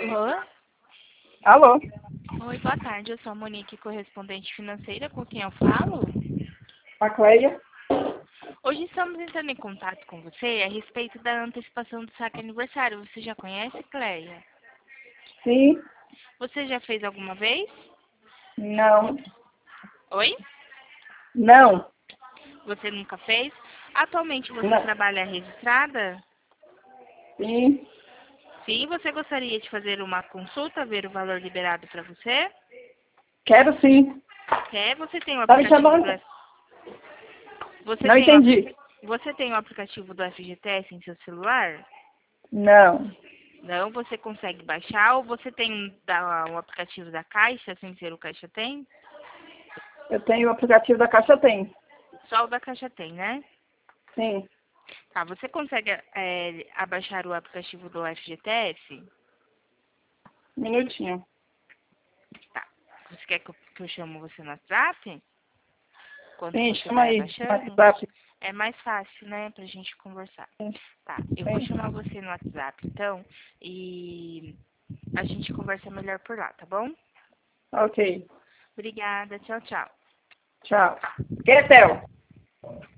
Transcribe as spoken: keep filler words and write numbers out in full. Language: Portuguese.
Alô? Alô? Oi, boa tarde. Eu sou a Monique, correspondente financeira. Com quem eu falo? A Cleia? Hoje estamos entrando em contato com você a respeito da antecipação do saque aniversário. Você já conhece, Cleia? Sim. Você já fez alguma vez? Não. Oi? Não. Você nunca fez? Atualmente você Não. trabalha registrada? Sim. Sim, você gostaria de fazer uma consulta, ver o valor liberado para você? Quero sim. Quer? Você tem o Tá me aplicativo do chamando? F... Você Não tem o... apli- entendi. Você tem o aplicativo do F G T S em seu celular? Não. Não, você consegue baixar ou você tem da, o aplicativo da Caixa, sem ser o Caixa Tem? Eu tenho o aplicativo da Caixa Tem. Só o da Caixa Tem, né? Sim. Tá, você consegue é, abaixar o aplicativo do F G T S? Um minutinho. Tá. Você quer que eu, que eu chamo você no WhatsApp? Quando Sim, você chama vai aí. abaixando? WhatsApp. É mais fácil, né, pra gente conversar. Sim. Tá, eu vou Sim. chamar você no WhatsApp, então, e a gente conversa melhor por lá, tá bom? Ok. Obrigada, tchau, tchau. Tchau. Quer, Theo?